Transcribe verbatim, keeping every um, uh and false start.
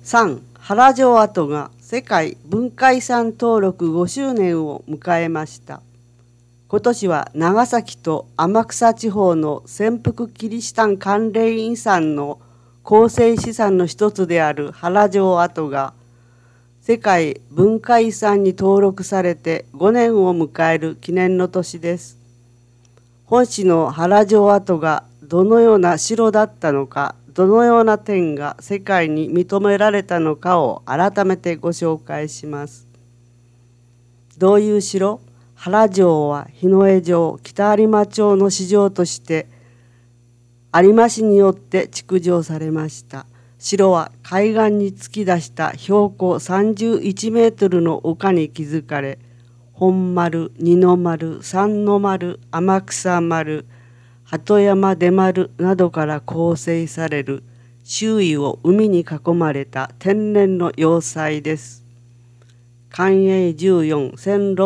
さん. 原城跡が世界文化遺産登録ごしゅうねんを迎えました。今年は長崎と天草地方の潜伏キリシタン関連遺産の構成資産の一つである原城跡が世界文化遺産に登録されてごねんを迎える記念の年です。本市の原城跡がどのような城だったのか、どのような点が世界に認められたのかを改めてご紹介します。どういう城？原城は日野江城、北有馬町の市城として有馬市によって築城されました。城は海岸に突き出した標高さんじゅういちメートルの丘に築かれ、本丸、二の丸、三の丸、天草丸、鳩山出丸などから構成される周囲を海に囲まれた天然の要塞です。寛永じゅうよん、せんろっ